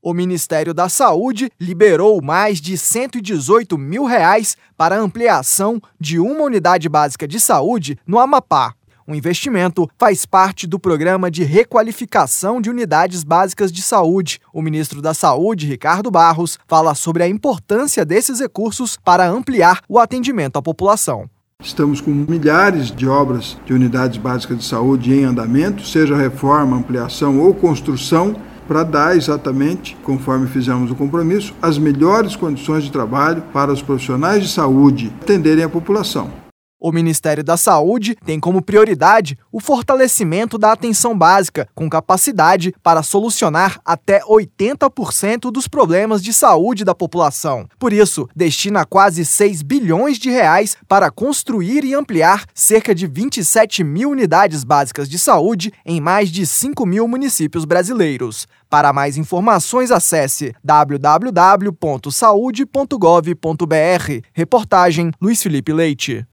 O Ministério da Saúde liberou mais de R$ 118 mil para a ampliação de uma unidade básica de saúde no Amapá. O investimento faz parte do programa de requalificação de unidades básicas de saúde. O ministro da Saúde, Ricardo Barros, fala sobre a importância desses recursos para ampliar o atendimento à população. Estamos com milhares de obras de unidades básicas de saúde em andamento, seja reforma, ampliação ou construção, para dar exatamente, conforme fizemos o compromisso, as melhores condições de trabalho para os profissionais de saúde atenderem a população. O Ministério da Saúde tem como prioridade o fortalecimento da atenção básica, com capacidade para solucionar até 80% dos problemas de saúde da população. Por isso, destina quase R$ 6 bilhões para construir e ampliar cerca de 27 mil unidades básicas de saúde em mais de 5 mil municípios brasileiros. Para mais informações, acesse www.saude.gov.br. Reportagem Luiz Felipe Leite.